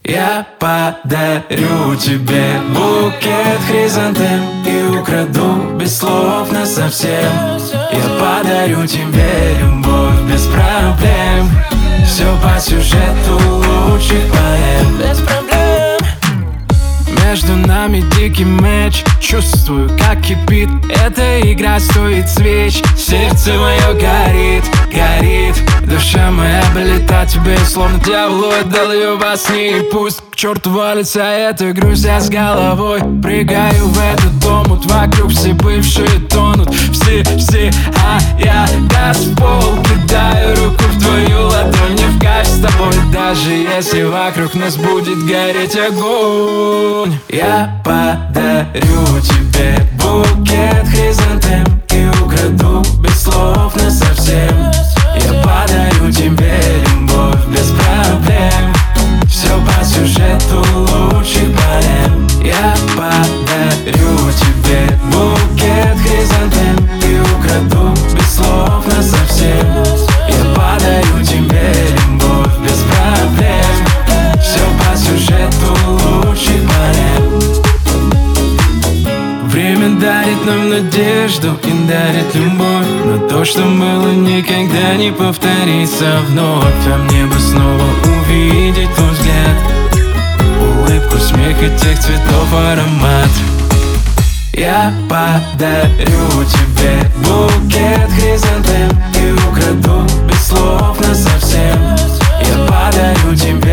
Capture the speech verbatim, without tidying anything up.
Я подарю тебе букет хризантем и украду без слов насовсем. Я подарю тебе любовь без проблем. Все по сюжету лучших поэм. Без проблем. Между нами дикий мяч. Чувствую, как кипит эта игра, стоит свеч. Сердце мое горит, горит. Душа моя болит тебе, словно дьяволу отдал ее во сне. И пусть к черту валится эта грусть, я с головой прыгаю в этот омут. Вокруг все бывшие тонут, все, все, а я газ в пол кидаю, руку в твою ладонь, не в кайф с тобой. Даже если вокруг нас будет гореть огонь. Я подарю тебе букет хризантем и украду без слов насовсем. Я подарю тебе любовь без проблем. Все по сюжету лучших поэм. Я подарю тебе букет хризантем и украду без слов насовсем. Я подарю тебе любовь без проблем. Все по сюжету лучших поэм. Время дарит нам надежду и дарит любовь, но то, что было, никогда не повторится вновь. А мне бы снова увидеть твой взгляд, улыбку, смех и тех цветов аромат. Я подарю тебе букет хризантем и украду без слов насовсем. Я подарю тебе